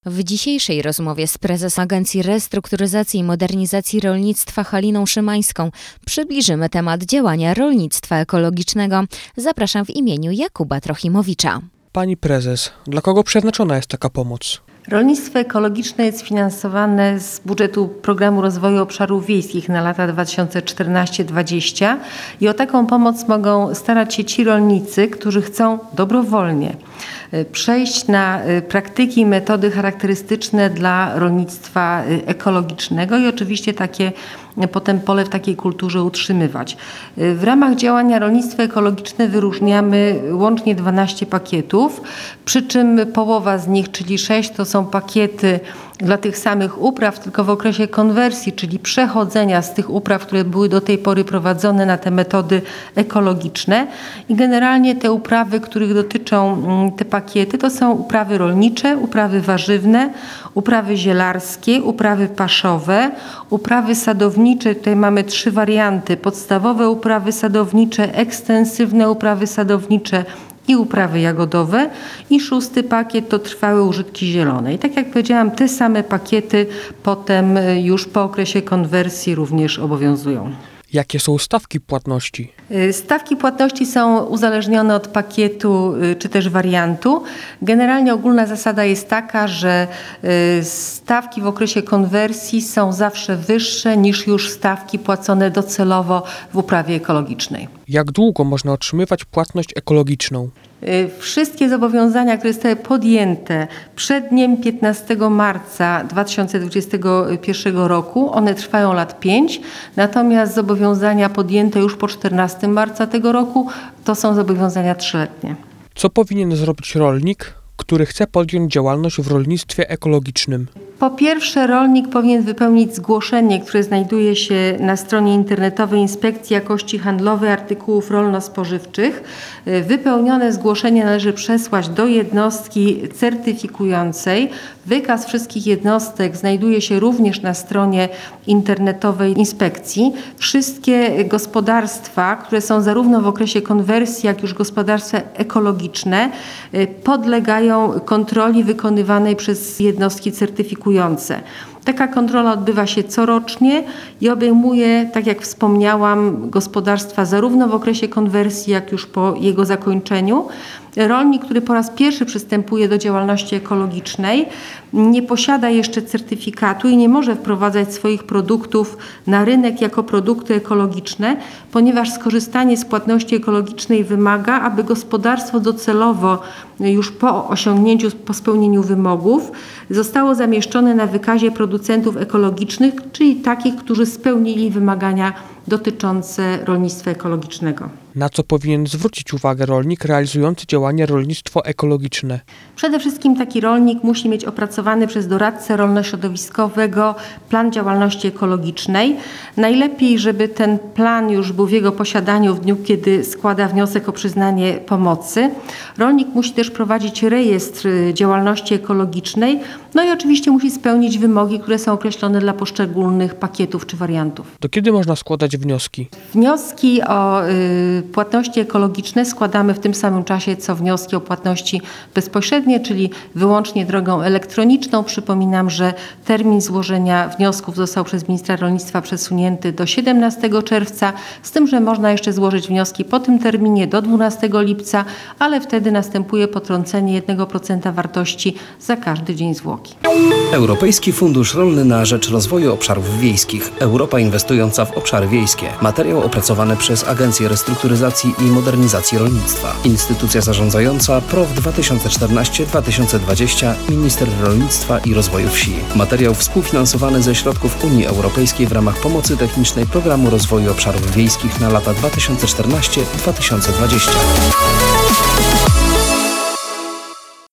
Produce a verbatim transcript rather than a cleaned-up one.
W dzisiejszej rozmowie z prezesem Agencji Restrukturyzacji i Modernizacji Rolnictwa Haliną Szymańską przybliżymy temat działania rolnictwa ekologicznego. Zapraszam w imieniu Jakuba Trochimowicza. Pani prezes, dla kogo przeznaczona jest taka pomoc? Rolnictwo ekologiczne jest finansowane z budżetu Programu Rozwoju Obszarów Wiejskich na lata dwa tysiące czternaście do dwudziestego i o taką pomoc mogą starać się ci rolnicy, którzy chcą dobrowolnie przejść na praktyki i metody charakterystyczne dla rolnictwa ekologicznego i oczywiście takie potem pole w takiej kulturze utrzymywać. W ramach działania rolnictwo ekologiczne wyróżniamy łącznie dwanaście pakietów, przy czym połowa z nich, czyli sześć, to są pakiety dla tych samych upraw, tylko w okresie konwersji, czyli przechodzenia z tych upraw, które były do tej pory prowadzone na te metody ekologiczne. I generalnie te uprawy, których dotyczą te pakiety, to są uprawy rolnicze, uprawy warzywne, uprawy zielarskie, uprawy paszowe, uprawy sadownicze. Tutaj mamy trzy warianty. Podstawowe uprawy sadownicze, ekstensywne uprawy sadownicze i uprawy jagodowe. I szósty pakiet to trwałe użytki zielone. I tak jak powiedziałam, te same pakiety potem już po okresie konwersji również obowiązują. Jakie są stawki płatności? Stawki płatności są uzależnione od pakietu czy też wariantu. Generalnie ogólna zasada jest taka, że stawki w okresie konwersji są zawsze wyższe niż już stawki płacone docelowo w uprawie ekologicznej. Jak długo można otrzymywać płatność ekologiczną? Wszystkie zobowiązania, które zostały podjęte przed dniem piętnastego marca dwa tysiące dwudziestego pierwszego roku, one trwają lat pięć, natomiast zobowiązania podjęte już po czternastego marca tego roku to są zobowiązania trzyletnie. Co powinien zrobić rolnik, który chce podjąć działalność w rolnictwie ekologicznym? Po pierwsze, rolnik powinien wypełnić zgłoszenie, które znajduje się na stronie internetowej Inspekcji Jakości Handlowej Artykułów Rolno-Spożywczych. Wypełnione zgłoszenie należy przesłać do jednostki certyfikującej. Wykaz wszystkich jednostek znajduje się również na stronie internetowej inspekcji. Wszystkie gospodarstwa, które są zarówno w okresie konwersji, jak już gospodarstwa ekologiczne, podlegają kontroli wykonywanej przez jednostki certyfikujące. Taka kontrola odbywa się corocznie i obejmuje, tak jak wspomniałam, gospodarstwa zarówno w okresie konwersji, jak już po jego zakończeniu. Rolnik, który po raz pierwszy przystępuje do działalności ekologicznej, nie posiada jeszcze certyfikatu i nie może wprowadzać swoich produktów na rynek jako produkty ekologiczne, ponieważ skorzystanie z płatności ekologicznej wymaga, aby gospodarstwo docelowo już po osiągnięciu, po spełnieniu wymogów zostało zamieszczone na wykazie producentów ekologicznych, czyli takich, którzy spełnili wymagania dotyczące rolnictwa ekologicznego. Na co powinien zwrócić uwagę rolnik realizujący działanie rolnictwo ekologiczne? Przede wszystkim taki rolnik musi mieć opracowany przez doradcę rolno-środowiskowego plan działalności ekologicznej. Najlepiej, żeby ten plan już był w jego posiadaniu w dniu, kiedy składa wniosek o przyznanie pomocy. Rolnik musi też prowadzić rejestr działalności ekologicznej, no i oczywiście musi spełnić wymogi, które są określone dla poszczególnych pakietów czy wariantów. Do kiedy można składać wnioski? Wnioski o y, płatności ekologiczne składamy w tym samym czasie, co wnioski o płatności bezpośrednie, czyli wyłącznie drogą elektroniczną. Przypominam, że termin złożenia wniosków został przez ministra rolnictwa przesunięty do siedemnastego czerwca, z tym, że można jeszcze złożyć wnioski po tym terminie do dwunastego lipca, ale wtedy następuje potrącenie jednego procenta wartości za każdy dzień zwłoki. Europejski Fundusz Rolny na rzecz Rozwoju Obszarów Wiejskich. Europa inwestująca w obszary wiejskie. Materiał opracowany przez Agencję Restrukturyzacji i Modernizacji Rolnictwa. Instytucja zarządzająca P R O W dwa tysiące czternaście do dwa tysiące dwudziestego. Minister Rolnictwa i Rozwoju Wsi. Materiał współfinansowany ze środków Unii Europejskiej w ramach pomocy technicznej Programu Rozwoju Obszarów Wiejskich na lata dwa tysiące czternaście do dwa tysiące dwudziestego.